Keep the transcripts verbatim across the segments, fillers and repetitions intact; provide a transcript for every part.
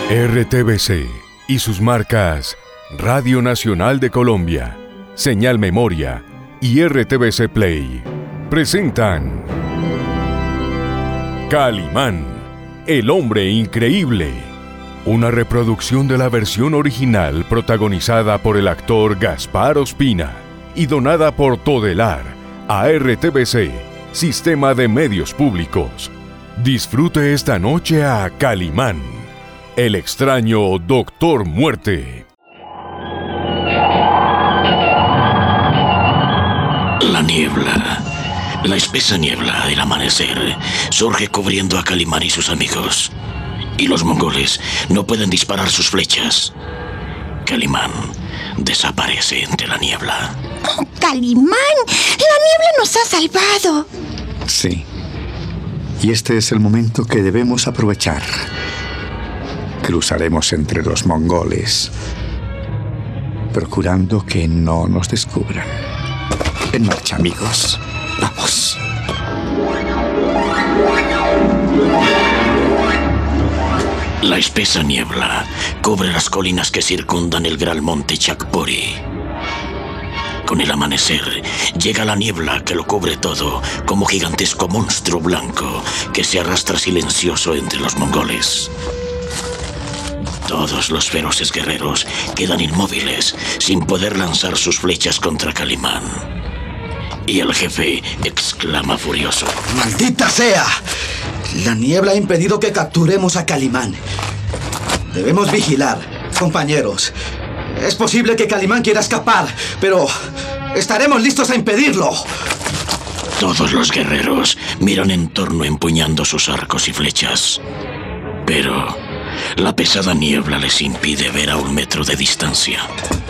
R T V C y sus marcas Radio Nacional de Colombia, Señal Memoria y R T V C Play presentan Calimán, el hombre increíble, una reproducción de la versión original protagonizada por el actor Gaspar Ospina y donada por Todelar a R T V C, Sistema de Medios Públicos. Disfrute esta noche a Calimán, el extraño Doctor Muerte. La niebla, la espesa niebla del amanecer, surge cubriendo a Calimán y sus amigos. Y los mongoles no pueden disparar sus flechas. Calimán desaparece entre la niebla. Oh, Calimán, la niebla nos ha salvado. Sí. Y este es el momento que debemos aprovechar. Cruzaremos entre los mongoles, procurando que no nos descubran. En marcha, amigos. Vamos. La espesa niebla cubre las colinas que circundan el gran monte Chakpori. Con el amanecer, llega la niebla que lo cubre todo, como gigantesco monstruo blanco que se arrastra silencioso entre los mongoles. Todos los feroces guerreros quedan inmóviles, sin poder lanzar sus flechas contra Calimán. Y el jefe exclama furioso: ¡Maldita sea! La niebla ha impedido que capturemos a Calimán. Debemos vigilar, compañeros. Es posible que Calimán quiera escapar, pero estaremos listos a impedirlo. Todos los guerreros miran en torno empuñando sus arcos y flechas. Pero la pesada niebla les impide ver a un metro de distancia.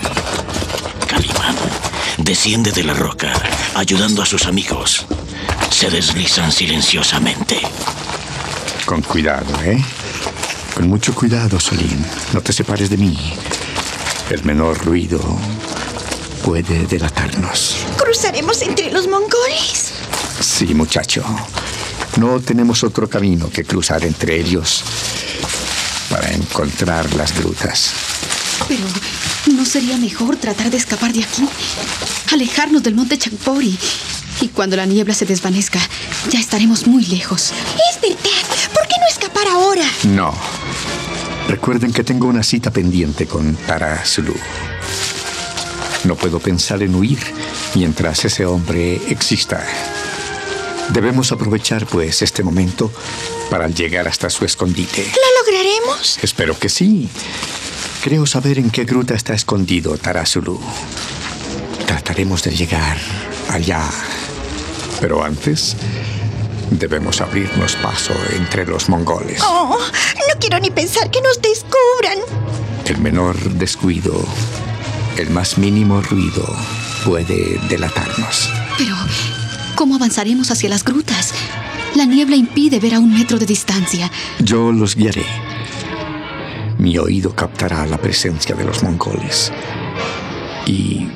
Calimán desciende de la roca, ayudando a sus amigos. Se deslizan silenciosamente. Con cuidado, ¿eh? Con mucho cuidado, Solín. No te separes de mí. El menor ruido puede delatarnos. ¿Cruzaremos entre los mongoles? Sí, muchacho. No tenemos otro camino que cruzar entre ellos para encontrar las grutas. Pero ¿no sería mejor tratar de escapar de aquí? Alejarnos del monte Chakpori. Y cuando la niebla se desvanezca, ya estaremos muy lejos. Es verdad. ¿Por qué no escapar ahora? No. Recuerden que tengo una cita pendiente con Tara Sulu. No puedo pensar en huir mientras ese hombre exista. Debemos aprovechar, pues, este momento para llegar hasta su escondite. ¿Lo lograremos? Espero que sí. Creo saber en qué gruta está escondido Tara Sulu. Trataremos de llegar allá. Pero antes, debemos abrirnos paso entre los mongoles. Oh, no quiero ni pensar que nos descubran. El menor descuido, el más mínimo ruido puede delatarnos. Pero ¿cómo avanzaremos hacia las grutas? La niebla impide ver a un metro de distancia. Yo los guiaré. Mi oído captará la presencia de los mongoles. Y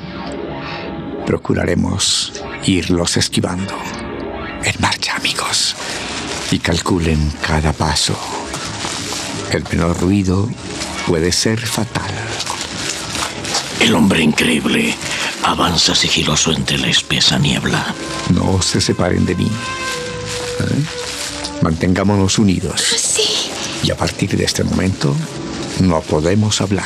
procuraremos irlos esquivando. En marcha, amigos. Y calculen cada paso. El menor ruido puede ser fatal. El hombre increíble avanza sigiloso entre la espesa niebla. No se separen de mí. ¿Eh? Mantengámonos unidos. Sí. Y a partir de este momento, no podemos hablar.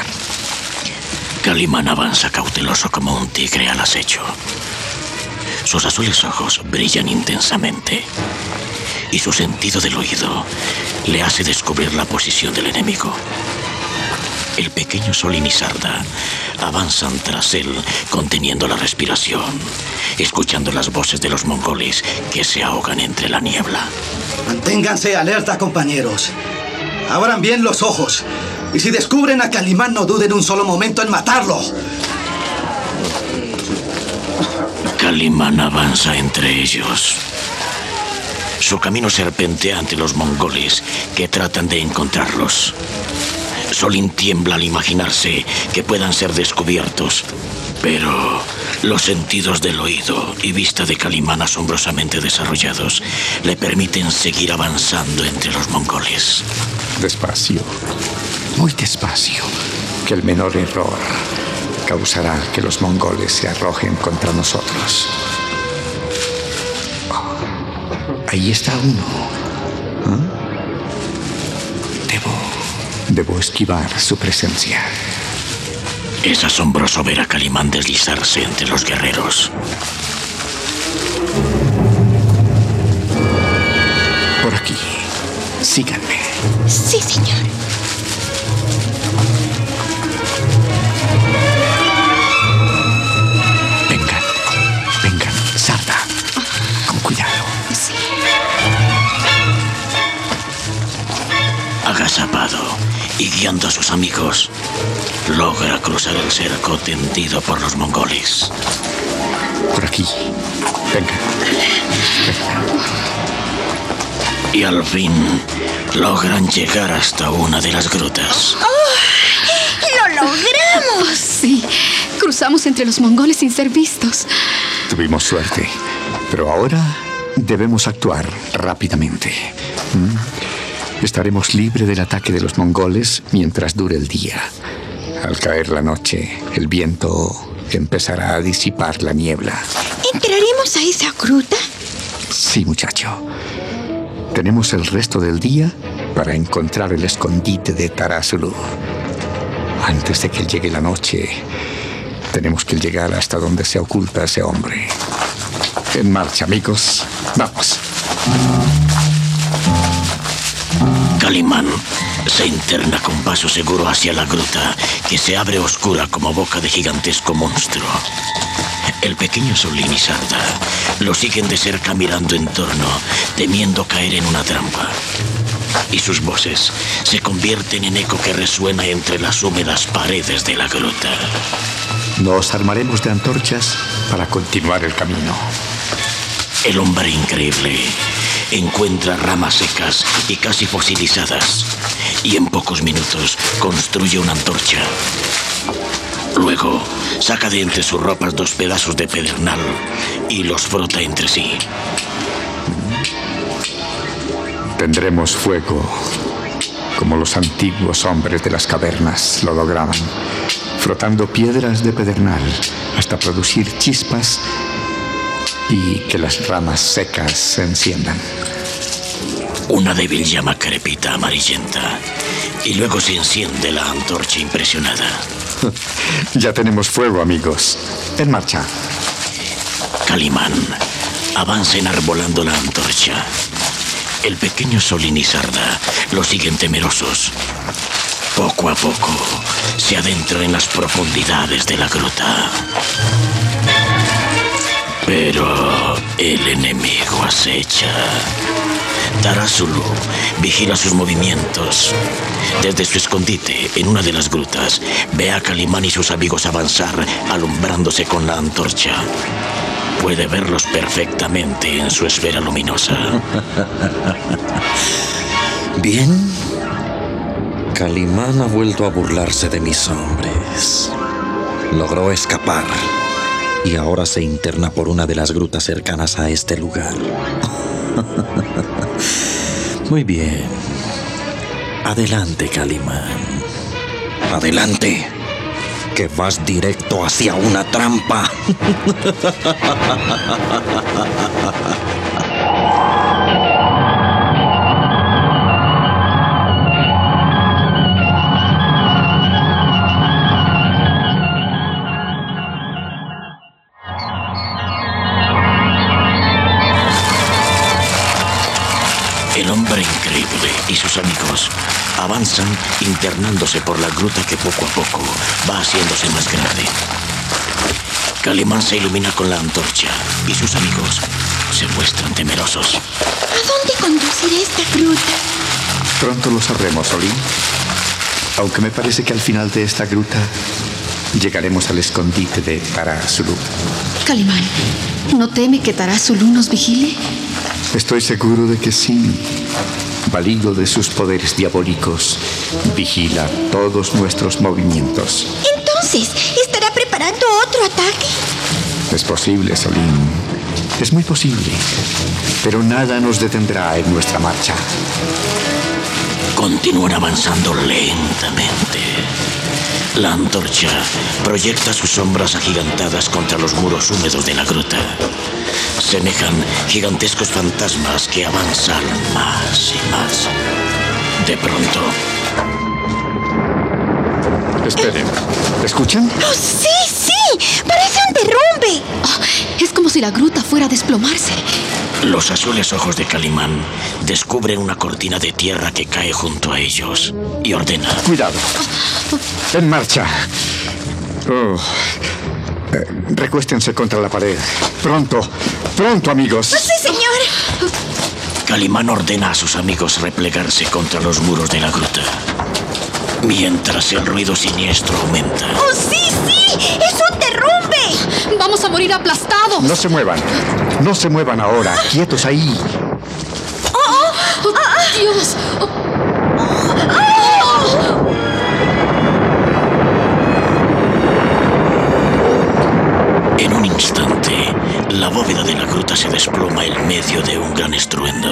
Calimán avanza cauteloso como un tigre al acecho. Sus azules ojos brillan intensamente y su sentido del oído le hace descubrir la posición del enemigo. El pequeño Solín y Sarda avanzan tras él, conteniendo la respiración, escuchando las voces de los mongoles que se ahogan entre la niebla. Manténganse alerta, compañeros. Abran bien los ojos. Y si descubren a Calimán, no duden un solo momento en matarlo. Calimán avanza entre ellos. Su camino serpentea ante los mongoles que tratan de encontrarlos. Solín tiembla al imaginarse que puedan ser descubiertos, pero los sentidos del oído y vista de Calimán asombrosamente desarrollados le permiten seguir avanzando entre los mongoles. Despacio. muy despacio, que el menor error causará que los mongoles se arrojen contra nosotros. Oh, ahí está uno. ¿Ah? Debo, debo esquivar su presencia. Es asombroso ver a Calimán deslizarse entre los guerreros. Por aquí. Síganme. Sí, señor. Vengan. Vengan. Sarda. Con cuidado. Sí. Agazapado y guiando a sus amigos, logra cruzar el cerco tendido por los mongoles. Por aquí. Vengan. Vengan. Y al fin logran llegar hasta una de las grutas. ¡Oh! ¡Lo logramos! Sí, cruzamos entre los mongoles sin ser vistos. Tuvimos suerte, pero ahora debemos actuar rápidamente. ¿Mm? Estaremos libres del ataque de los mongoles mientras dure el día. Al caer la noche, el viento empezará a disipar la niebla. ¿Entraremos a esa gruta? Sí, muchacho. Tenemos el resto del día para encontrar el escondite de Tara-Sulu. Antes de que llegue la noche, tenemos que llegar hasta donde se oculta ese hombre. En marcha, amigos. Vamos. Calimán se interna con paso seguro hacia la gruta, que se abre oscura como boca de gigantesco monstruo. El pequeño Solín y Sarda lo siguen de cerca mirando en torno, temiendo caer en una trampa. Y sus voces se convierten en eco que resuena entre las húmedas paredes de la gruta. Nos armaremos de antorchas para continuar el camino. El hombre increíble encuentra ramas secas y casi fosilizadas, y en pocos minutos construye una antorcha. Luego, saca de entre sus ropas dos pedazos de pedernal y los frota entre sí. Tendremos fuego, como los antiguos hombres de las cavernas lo lograban, frotando piedras de pedernal hasta producir chispas y que las ramas secas se enciendan. Una débil llama crepita amarillenta y luego se enciende la antorcha impresionada. Ya tenemos fuego, amigos. En marcha. Calimán avanza enarbolando la antorcha. El pequeño Solín y Sarda lo siguen temerosos. Poco a poco se adentra en las profundidades de la gruta. Pero el enemigo acecha. Tara-Sulu vigila sus movimientos. Desde su escondite, en una de las grutas, ve a Calimán y sus amigos avanzar, alumbrándose con la antorcha. Puede verlos perfectamente en su esfera luminosa. Bien. Calimán ha vuelto a burlarse de mis hombres. Logró escapar y ahora se interna por una de las grutas cercanas a este lugar. Muy bien. Adelante, Calimán. Adelante, que vas directo hacia una trampa. El hombre increíble y sus amigos avanzan internándose por la gruta que poco a poco va haciéndose más grande. Calimán se ilumina con la antorcha y sus amigos se muestran temerosos. ¿A dónde conducirá esta gruta? Pronto lo sabremos, Solín. Aunque me parece que al final de esta gruta llegaremos al escondite de Tara-Sulu. Calimán, ¿no teme que Tara-Sulu nos vigile? Estoy seguro de que sí. Valido de sus poderes diabólicos, vigila todos nuestros movimientos. Entonces, ¿estará preparando otro ataque? Es posible, Solín. Es muy posible. Pero nada nos detendrá en nuestra marcha. Continúan avanzando lentamente. La antorcha proyecta sus sombras agigantadas contra los muros húmedos de la gruta. Semejan gigantescos fantasmas que avanzan más y más. De pronto... Esperen. ¿Escuchan? ¡Oh, sí, sí! ¡Parece un derrumbe! Oh, es como si la gruta fuera a desplomarse. Los azules ojos de Calimán descubren una cortina de tierra que cae junto a ellos y ordena: Cuidado. En marcha. Oh. Eh, recuéstense contra la pared. Pronto. Pronto, amigos. ¡Sí, señor! Calimán ordena a sus amigos replegarse contra los muros de la gruta, mientras el ruido siniestro aumenta. ¡Oh, sí, sí! ¡Es un derrumbe! ¡Vamos a morir aplastados! No se muevan. No se muevan ahora. Quietos ahí. ¡Oh, Dios! Oh. En un instante, la bóveda de la gruta se desploma en medio de un gran estruendo.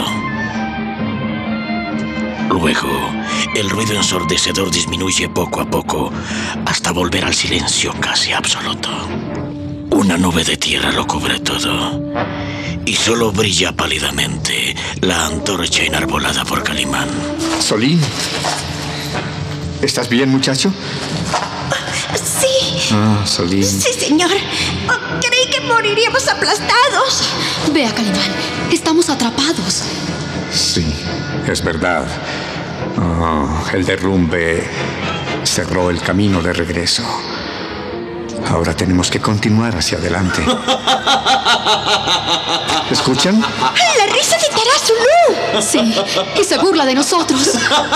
Luego, el ruido ensordecedor disminuye poco a poco hasta volver al silencio casi absoluto. Una nube de tierra lo cubre todo y solo brilla pálidamente la antorcha enarbolada por Calimán. Solín, ¿estás bien, muchacho? Sí. Ah, Solín. Sí, señor. Oh, creí que moriríamos aplastados. Vea, Calimán, estamos atrapados. Sí, es verdad. Oh, el derrumbe cerró el camino de regreso. Ahora tenemos que continuar hacia adelante. ¿Escuchan? ¡La risa de Tarazulú! Sí, y se burla de nosotros.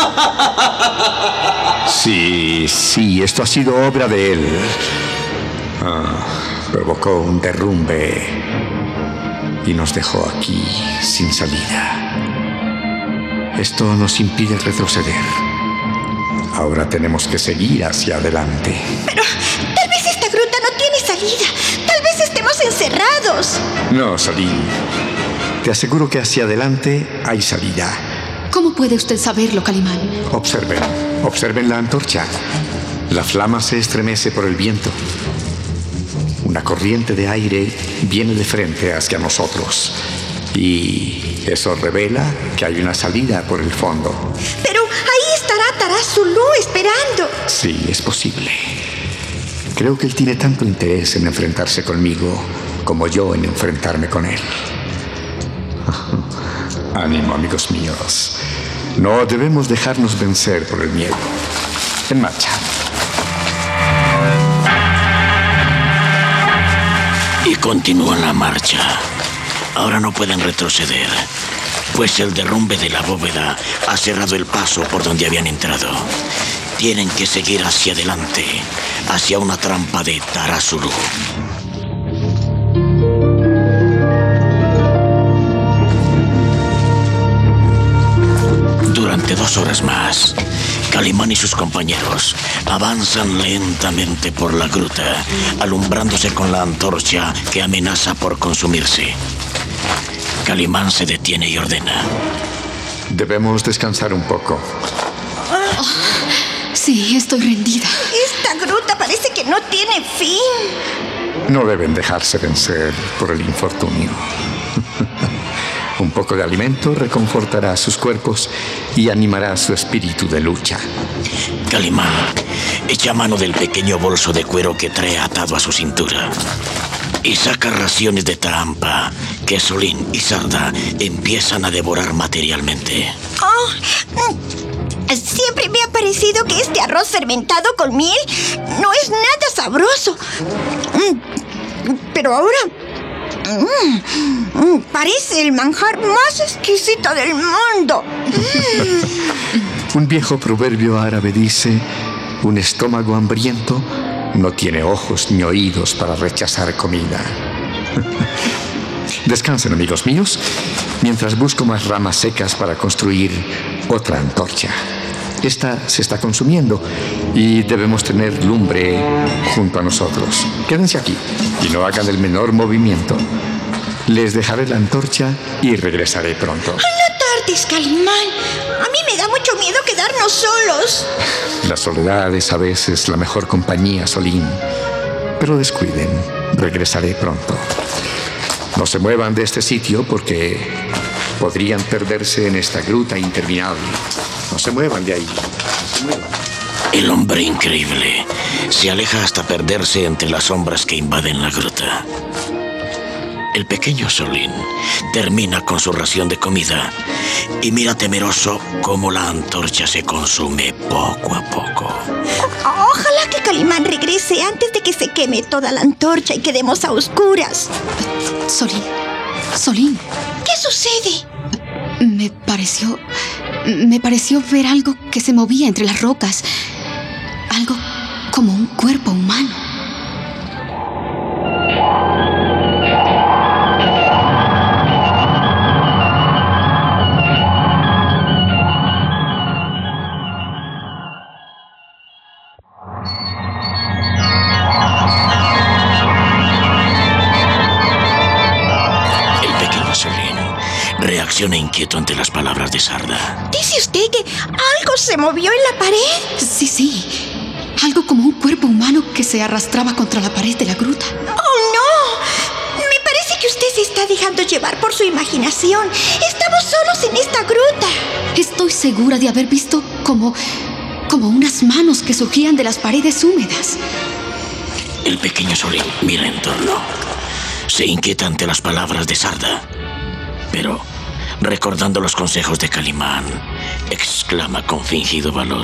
Sí, sí, esto ha sido obra de él. Ah, provocó un derrumbe y nos dejó aquí sin salida. Esto nos impide retroceder. Ahora tenemos que seguir hacia adelante. Pero tal vez esta gruta no tiene salida. Tal vez estemos encerrados. No, Solín. Te aseguro que hacia adelante hay salida. ¿Cómo puede usted saberlo, Calimán? Observen, observen la antorcha. La flama se estremece por el viento. Una corriente de aire viene de frente hacia nosotros. Y eso revela que hay una salida por el fondo. Pero ahí estará Tarazulú esperando. Sí, es posible. Creo que él tiene tanto interés en enfrentarse conmigo como yo en enfrentarme con él. Ánimo, amigos míos. No debemos dejarnos vencer por el miedo. En marcha. Y continúan la marcha. Ahora no pueden retroceder, pues el derrumbe de la bóveda ha cerrado el paso por donde habían entrado. Tienen que seguir hacia adelante, hacia una trampa de Tarazulú. Durante dos horas más, Calimán y sus compañeros avanzan lentamente por la gruta, alumbrándose con la antorcha que amenaza por consumirse. Calimán se detiene y ordena: Debemos descansar un poco. Oh, sí, estoy rendida. Esta gruta parece que no tiene fin. No deben dejarse vencer por el infortunio. Un poco de alimento reconfortará sus cuerpos y animará su espíritu de lucha. Calimán echa mano del pequeño bolso de cuero que trae atado a su cintura y saca raciones de trampa que Solín y Sarda empiezan a devorar materialmente. Oh, siempre me ha parecido que este arroz fermentado con miel no es nada sabroso. Pero ahora mm, parece el manjar más exquisito del mundo. Un viejo proverbio árabe dice: un estómago hambriento no tiene ojos ni oídos para rechazar comida. Descansen, amigos míos, mientras busco más ramas secas para construir otra antorcha. Esta se está consumiendo y debemos tener lumbre junto a nosotros. Quédense aquí y no hagan el menor movimiento. Les dejaré la antorcha y regresaré pronto. No insistes, Calimán. A mí me da mucho miedo quedarnos solos. La soledad es a veces la mejor compañía, Solín. Pero descuiden, regresaré pronto. No se muevan de este sitio porque podrían perderse en esta gruta interminable. No se muevan de ahí. No se muevan. El hombre increíble se aleja hasta perderse entre las sombras que invaden la gruta. El pequeño Solín termina con su ración de comida y mira temeroso cómo la antorcha se consume poco a poco. Ojalá que Calimán regrese antes de que se queme toda la antorcha y quedemos a oscuras. Solín, Solín. ¿Qué sucede? Me pareció... Me pareció ver algo que se movía entre las rocas. Algo como un cuerpo humano. Reacciona inquieto ante las palabras de Sarda. ¿Dice usted que algo se movió en la pared? Sí, sí. Algo como un cuerpo humano que se arrastraba contra la pared de la gruta. ¡Oh, no! Me parece que usted se está dejando llevar por su imaginación. Estamos solos en esta gruta. Estoy segura de haber visto como... como unas manos que surgían de las paredes húmedas. El pequeño Solín mira en torno. Se inquieta ante las palabras de Sarda. Pero, recordando los consejos de Calimán, exclama con fingido valor.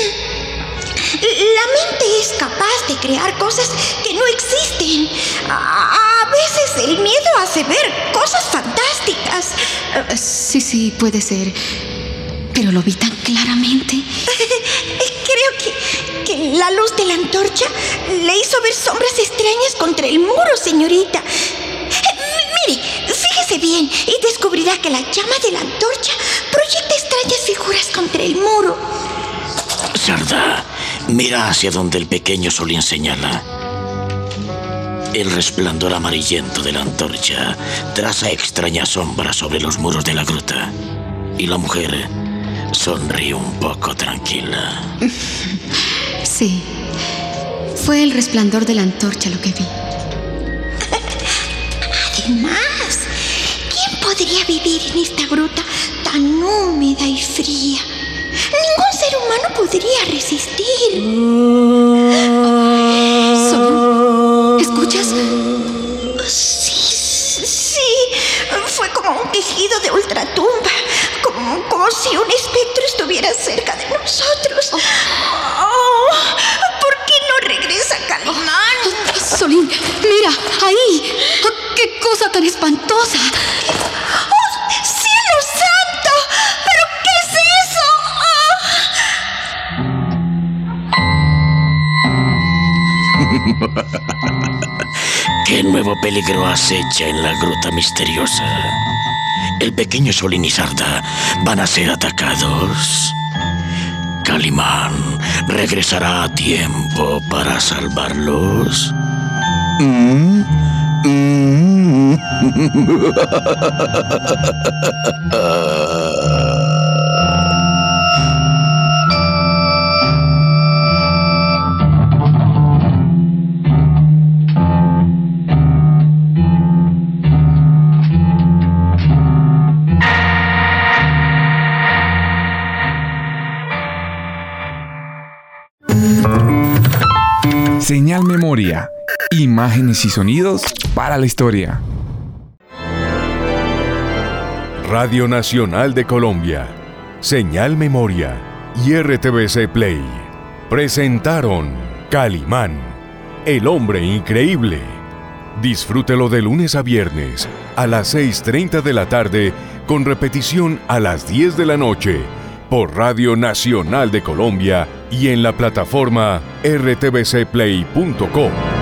La mente es capaz de crear cosas que no existen. A, a veces el miedo hace ver cosas fantásticas. Uh, sí, sí, puede ser. Pero lo vi tan claramente. Creo que, que la luz de la antorcha le hizo ver sombras extrañas contra el muro, señorita. Mire, fíjese bien y descubrirá que la llama de la antorcha proyecta extrañas figuras contra el muro. Sarda mira hacia donde el pequeño Solín señala. El resplandor amarillento de la antorcha traza extrañas sombras sobre los muros de la gruta. Y la mujer sonríe un poco tranquila. Sí, fue el resplandor de la antorcha lo que vi. Además, ¿quién podría vivir en esta gruta tan húmeda y fría? Ningún ser humano podría resistir. Solín, ¿escuchas? Sí, sí. Fue como un quejido de ultratumba. Como, como si un espectro estuviera cerca de nosotros. Oh, ¿por qué no regresa Calimán? Solín, mira, ahí. ¡Qué cosa tan espantosa! ¡Oh, cielo santo! ¿Pero qué es eso? ¡Oh! ¿Qué nuevo peligro acecha en la gruta misteriosa? El pequeño Solín y Sarda van a ser atacados. ¿Calimán regresará a tiempo para salvarlos? ¿Mm? Mm. Señal Memoria. Imágenes y sonidos para la historia. Radio Nacional de Colombia, Señal Memoria y R T V C Play presentaron Calimán, el hombre increíble. Disfrútelo de lunes a viernes a las seis y media de la tarde con repetición a las diez de la noche por Radio Nacional de Colombia y en la plataforma r t v c play punto com.